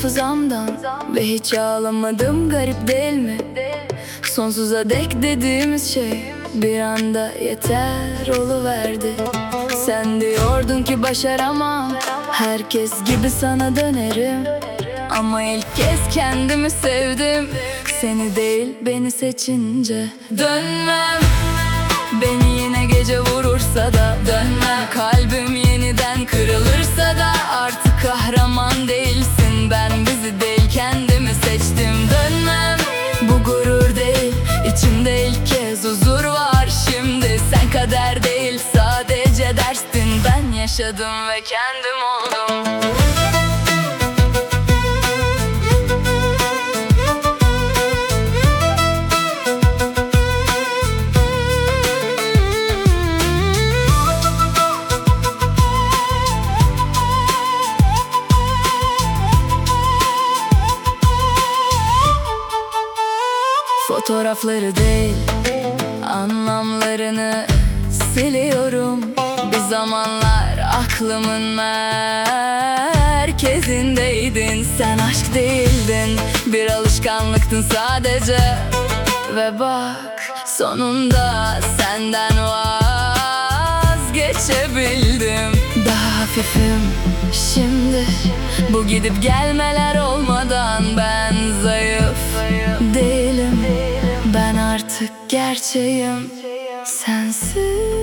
hafızamdan ve hiç ağlamadım, garip değil mi? Sonsuza dek dediğimiz şey bir anda yeter oluverdi. Sen diyordun ki başaramam, herkes gibi sana dönerim. Ama ilk kez kendimi sevdim, seni değil beni seçince. Dönmem, beni yine gece vurursa da dönmem. Kalbim yeniden kırılırsa da artık kahraman değilsin. Ben bizi değil kendimi seçtim. Dönmem, bu gurur değil, içimde ilk kez huzur var şimdi. Sen kader değil, sadece derstin. Ben yaşadım ve kendim oldum. Fotoğrafları değil, anlamlarını siliyorum. Bir zamanlar aklımın merkezindeydin. Sen aşk değildin, bir alışkanlıktın sadece. Ve bak, sonunda senden vazgeçebildim. Daha hafifim şimdi, bu gidip gelmeler olmadan. Ben zayıf değilim, ben artık gerçeğim. Sensiz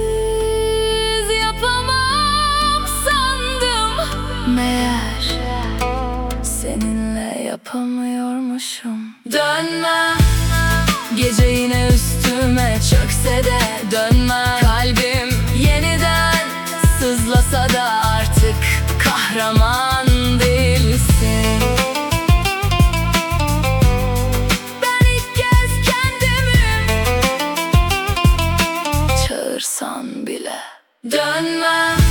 yapamam sandım, meğer seninle yapamıyormuşum. Dönmem, gece yine üstüme çökse de dönmem. Kalbim yeniden sızlasa da artık kahraman değilsin. Ben ilk kez kendimi çağırsan bile dönmem.